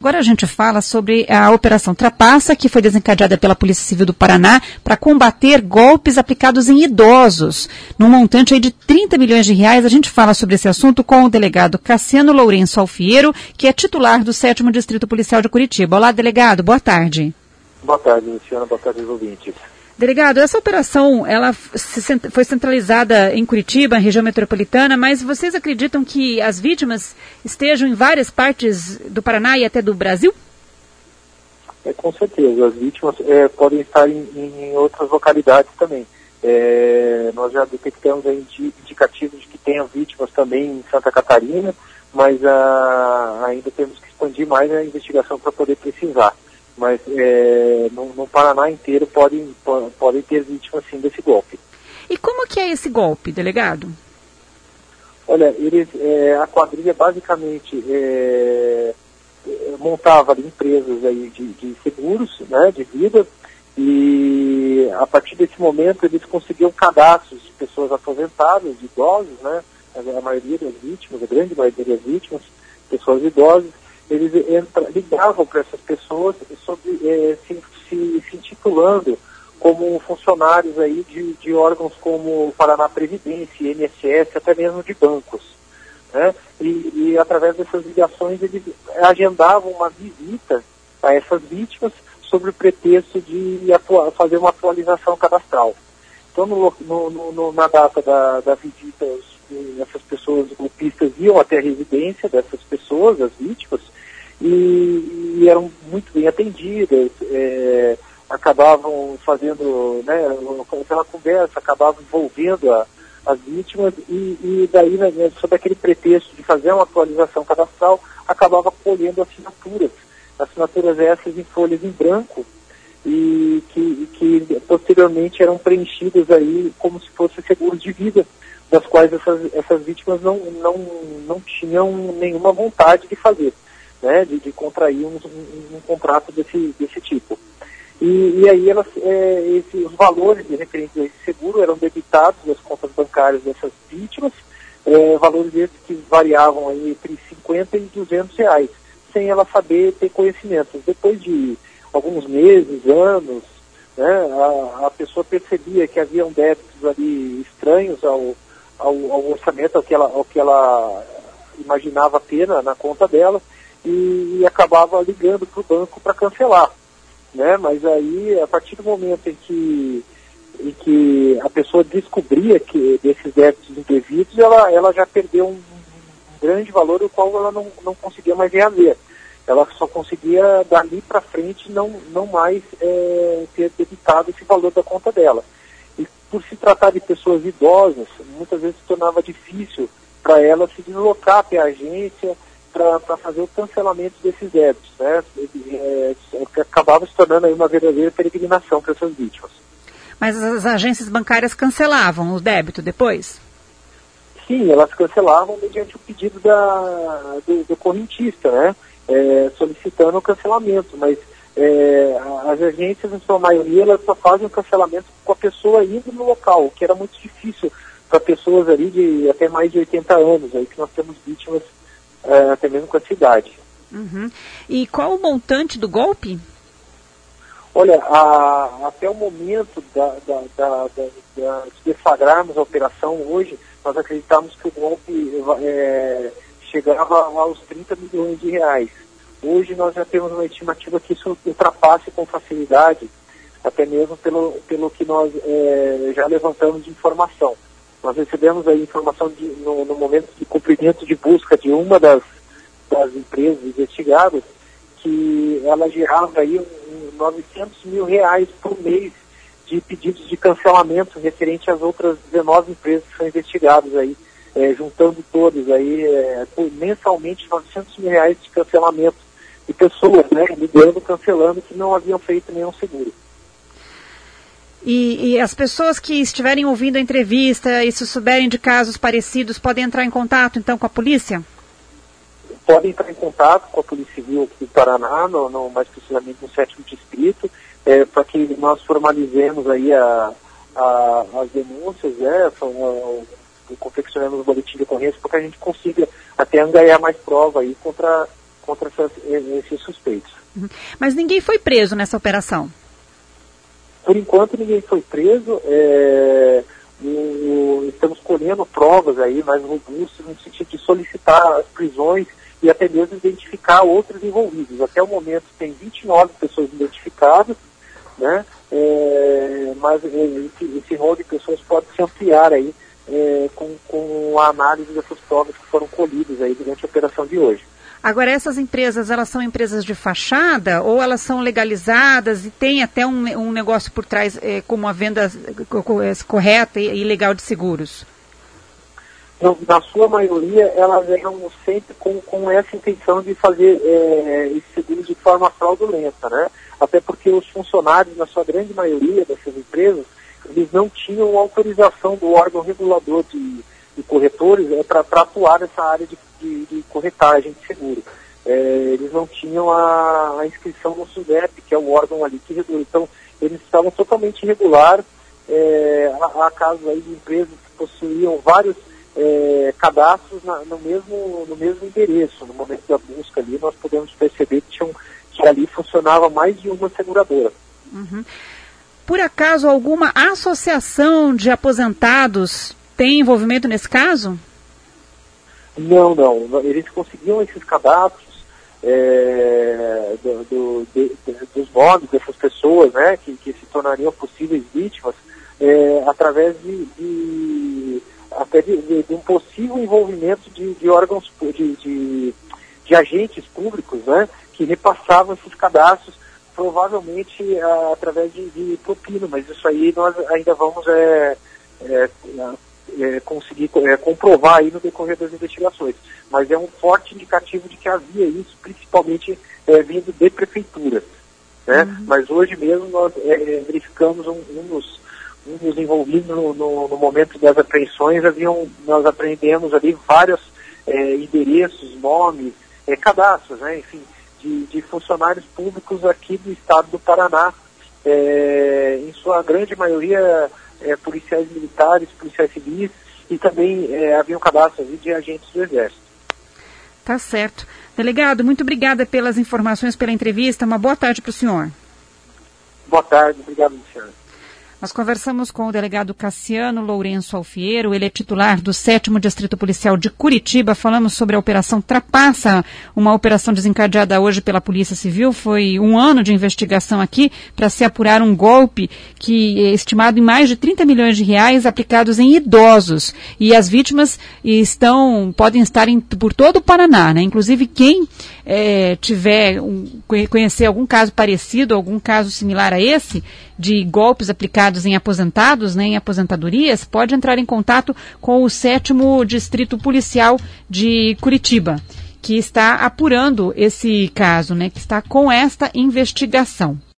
Agora a gente fala sobre a Operação Trapaça, que foi desencadeada pela Polícia Civil do Paraná para combater golpes aplicados em idosos, num montante aí de 30 milhões de reais. A gente fala sobre esse assunto com o delegado Cassiano Lourenço Alfiero, que é titular do 7º Distrito Policial de Curitiba. Olá, delegado, boa tarde. Boa tarde, Luciana, boa tarde aos ouvintes. Delegado, essa operação ela foi centralizada em Curitiba, região metropolitana, mas vocês acreditam que as vítimas estejam em várias partes do Paraná e até do Brasil? Com certeza, as vítimas podem estar em outras localidades também. Nós já detectamos aí indicativos de que tenham vítimas também em Santa Catarina, mas ainda temos que expandir mais a investigação para poder precisar. Mas no Paraná inteiro podem ter vítimas sim desse golpe. E como que é esse golpe, delegado? Olha, a quadrilha basicamente montava ali empresas aí de seguros, né, de vida, e a partir desse momento eles conseguiam cadastros de pessoas aposentadas, de idosos, né, a maioria das vítimas, a grande maioria das vítimas, pessoas idosas. Eles ligavam para essas pessoas se intitulando como funcionários aí de órgãos como Paraná Previdência, INSS, até mesmo de bancos, né? E através dessas ligações eles agendavam uma visita a essas vítimas sob o pretexto de fazer uma atualização cadastral. Então na data da visita, essas pessoas golpistas iam até a residência dessas pessoas, as vítimas, e eram muito bem atendidas, acabavam fazendo, né, aquela conversa, acabavam envolvendo as vítimas e daí, né, sob aquele pretexto de fazer uma atualização cadastral, acabava colhendo assinaturas essas em folhas em branco e que posteriormente eram preenchidas aí como se fossem seguros de vida, das quais essas vítimas não tinham nenhuma vontade de fazer, né, de contrair um contrato desse tipo. E aí os valores referentes a esse seguro eram debitados das contas bancárias dessas vítimas, valores esses que variavam aí entre 50 e 200 reais, sem ela saber ter conhecimento. Depois de alguns meses, anos, né, a pessoa percebia que haviam débitos ali estranhos ao orçamento, ao que ela imaginava ter na conta dela, e acabava ligando para o banco para cancelar, né? Mas aí, a partir do momento em que a pessoa descobria que desses débitos indevidos, ela já perdeu um grande valor, o qual ela não conseguia mais reaver. Ela só conseguia, dali para frente, não mais ter debitado esse valor da conta dela. E por se tratar de pessoas idosas, muitas vezes se tornava difícil para ela se deslocar até a agência para fazer o cancelamento desses débitos, né? Acabava se tornando aí uma verdadeira peregrinação para essas vítimas. Mas as agências bancárias cancelavam o débito depois? Sim, elas cancelavam mediante o pedido do correntista, né? Solicitando o cancelamento, mas as agências, em sua maioria, elas só fazem o cancelamento com a pessoa indo no local, o que era muito difícil para pessoas ali de até mais de 80 anos, aí que nós temos vítimas até mesmo com a cidade. Uhum. E qual o montante do golpe? Olha, até o momento de deflagrarmos a operação hoje, nós acreditamos que o golpe chegava aos 30 milhões de reais. Hoje nós já temos uma estimativa que isso ultrapasse com facilidade, até mesmo pelo que nós já levantamos de informação. Nós recebemos aí informação no momento de cumprimento de busca de uma das empresas investigadas, que ela gerava aí 900 mil reais por mês de pedidos de cancelamento referente às outras 19 empresas que são investigadas aí, juntando todas aí, mensalmente 900 mil reais de cancelamento de pessoas, né, ligando, cancelando, que não haviam feito nenhum seguro. E as pessoas que estiverem ouvindo a entrevista e se souberem de casos parecidos, podem entrar em contato, então, com a polícia? Podem entrar em contato com a Polícia Civil aqui do Paraná, mais precisamente no 7º Distrito, para que nós formalizemos aí as denúncias, né, confeccionamos o boletim de ocorrência, para que a gente consiga até angariar mais prova aí contra contra esses suspeitos. Mas ninguém foi preso nessa operação? Por enquanto ninguém foi preso. Estamos colhendo provas aí mais robustas no sentido de solicitar as prisões e até mesmo identificar outros envolvidos. Até o momento tem 29 pessoas identificadas, né? Mas esse rol de pessoas pode se ampliar aí com a análise dessas provas que foram colhidas aí durante a operação de hoje. Agora, essas empresas, elas são empresas de fachada ou elas são legalizadas e tem até um negócio por trás, como a venda correta e legal de seguros? Não, na sua maioria, elas eram sempre com essa intenção de fazer esse seguro de forma fraudulenta, né? Até porque os funcionários, na sua grande maioria dessas empresas, eles não tinham autorização do órgão regulador de corretores para atuar nessa área de corretagem de seguro. Eles não tinham a inscrição no SUDEP, que é o órgão ali que regula. Então, eles estavam totalmente irregulares. Há casos aí de empresas que possuíam vários cadastros no mesmo endereço. No momento da busca ali, nós podemos perceber que ali funcionava mais de uma seguradora. Uhum. Por acaso, alguma associação de aposentados tem envolvimento nesse caso? Não. Eles conseguiam esses cadastros dos nomes dessas pessoas, né, que se tornariam possíveis vítimas, através até de um possível envolvimento de órgãos, de agentes públicos, né, que repassavam esses cadastros, provavelmente através de propina, mas isso aí nós ainda vamos conseguir comprovar aí no decorrer das investigações. Mas é um forte indicativo de que havia isso, principalmente vindo de prefeituras, né? Uhum. Mas hoje mesmo nós verificamos um dos envolvidos no momento das apreensões. Nós apreendemos ali vários endereços, nomes, cadastros, né? Enfim, de funcionários públicos aqui do estado do Paraná, em sua grande maioria policiais militares, policiais civis, e também havia um cadastro ali de agentes do Exército. Tá certo. Delegado, muito obrigada pelas informações, pela entrevista. Uma boa tarde para o senhor. Boa tarde, obrigado, Luciano. Nós conversamos com o delegado Cassiano Lourenço Alfiero, ele é titular do 7º Distrito Policial de Curitiba. Falamos sobre a Operação Trapaça, uma operação desencadeada hoje pela Polícia Civil. Foi um ano de investigação aqui para se apurar um golpe que é estimado em mais de 30 milhões de reais aplicados em idosos. E as vítimas podem estar por todo o Paraná, né? Inclusive quem conhecer algum caso parecido, algum caso similar a esse, de golpes aplicados em aposentados, né, em aposentadorias, pode entrar em contato com o 7º Distrito Policial de Curitiba, que está apurando esse caso, né, que está com esta investigação.